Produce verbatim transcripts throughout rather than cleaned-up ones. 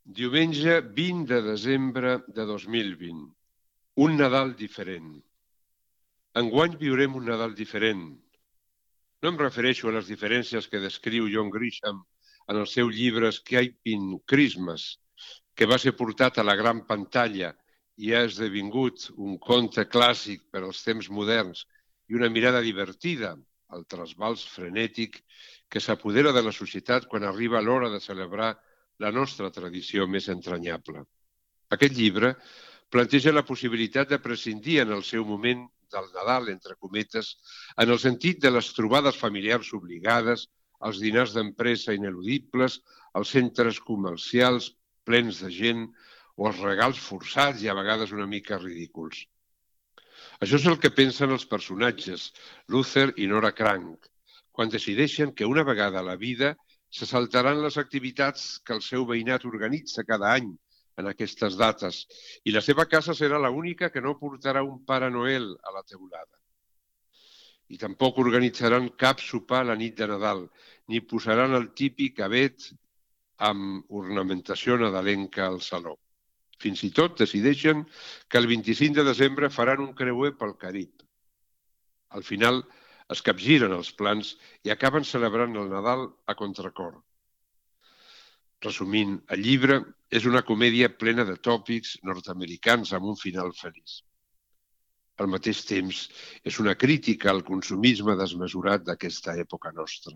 Diumenge vint de desembre de dos mil vint. Un Nadal diferent. Enguany viurem un Nadal diferent. No em refereixo a les diferències que descriu John Grisham en el seu llibre Escaping Christmas, que va ser portat a la gran pantalla i ha esdevingut un conte clàssic per als temps moderns i una mirada divertida al trasbals frenètic que s'apodera de la societat quan arriba l'hora de celebrar la nostra tradició més entranyable. Aquest llibre planteja la possibilitat de prescindir en el seu moment del Nadal, entre cometes, en el sentit de les trobades familiars obligades, els dinars d'empresa ineludibles, els centres comercials plens de gent o els regals forçats i a vegades una mica ridículs. Això és el que pensen els personatges, Luther i Nora Crank, quan decideixen que una vegada a la vida se saltaran les activitats que el seu veïnat organitza cada any en aquestes dates i la seva casa serà l'única que no portarà un Pare Noel a la teulada. I tampoc organitzaran cap sopar la nit de Nadal, ni posaran el típic avet amb ornamentació nadalenca al saló. Fins i tot decideixen que el vint-i-cinc de desembre faran un creuer pel Carib. Al final es capgiren els plans i acaben celebrant el Nadal a contracor. Resumint, el llibre és una comèdia plena de tòpics nord-americans amb un final feliç. Al mateix temps, és una crítica al consumisme desmesurat d'aquesta època nostra.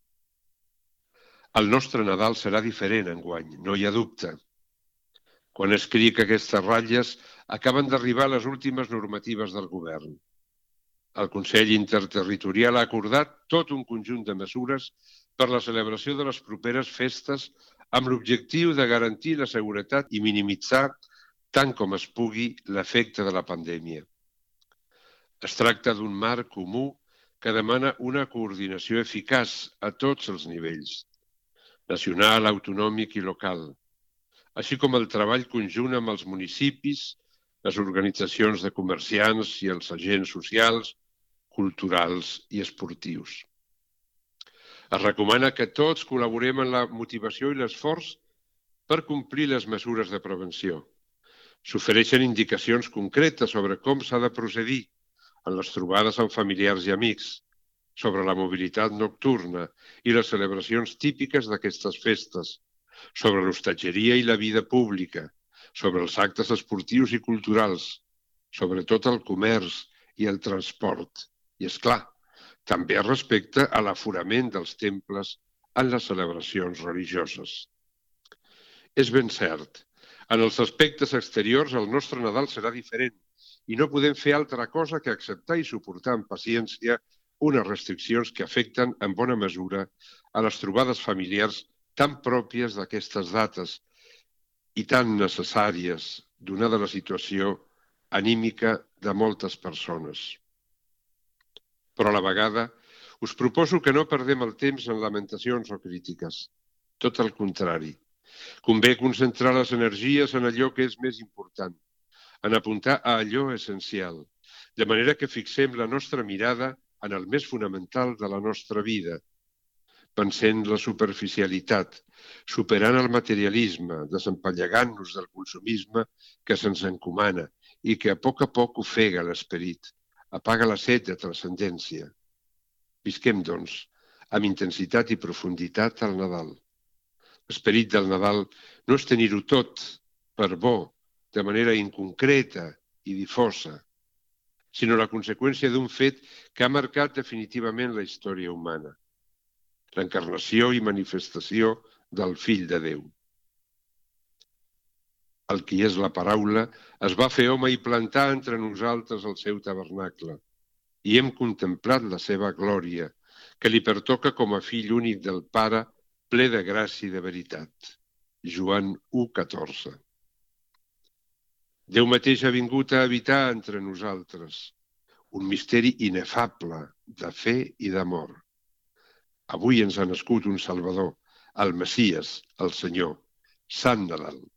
El nostre Nadal serà diferent enguany, no hi ha dubte. Quan escric aquestes ratlles, acaben d'arribar les últimes normatives del govern. El Consell Interterritorial ha acordat tot un conjunt de mesures per la celebració de les properes festes amb l'objectiu de garantir la seguretat i minimitzar, tant com es pugui, l'efecte de la pandèmia. Es tracta d'un marc comú que demana una coordinació eficaç a tots els nivells, nacional, autonòmic i local, així com el treball conjunt amb els municipis, les organitzacions de comerciants i els agents socials, culturals i esportius. Es recomana que tots col·laborem en la motivació i l'esforç per complir les mesures de prevenció. S'ofereixen indicacions concretes sobre com s'ha de procedir en les trobades amb familiars i amics, sobre la mobilitat nocturna i les celebracions típiques d'aquestes festes, sobre l'hostatgeria i la vida pública, sobre els actes esportius i culturals, sobre tot el comerç i el transport. I, és clar, també respecte a l'aforament dels temples en les celebracions religioses. És ben cert, en els aspectes exteriors el nostre Nadal serà diferent i no podem fer altra cosa que acceptar i suportar amb paciència unes restriccions que afecten en bona mesura a les trobades familiars tan pròpies d'aquestes dates i tan necessàries, donada la situació anímica de moltes persones. Però a la vegada us proposo que no perdem el temps en lamentacions o crítiques. Tot el contrari. Convé concentrar les energies en allò que és més important, en apuntar a allò essencial, de manera que fixem la nostra mirada en el més fonamental de la nostra vida, vencent la superficialitat, superant el materialisme, desempallegant-nos del consumisme que se'ns encomana i que a poc a poc ofega l'esperit, apaga la set de transcendència. Visquem, doncs, amb intensitat i profunditat al Nadal. L'esperit del Nadal no és tenir-ho tot per bo, de manera inconcreta i difosa, sinó la conseqüència d'un fet que ha marcat definitivament la història humana, l'encarnació i manifestació del Fill de Déu. El qui és la paraula es va fer home i plantar entre nosaltres el seu tabernacle, i hem contemplat la seva glòria, que li pertoca com a fill únic del Pare, ple de gràcia i de veritat. Joan u, catorze. Déu mateix ha vingut a habitar entre nosaltres, un misteri inefable de fe i d'amor. Avui ens ha nascut un Salvador, el Messies, el Senyor. Sant Nadal.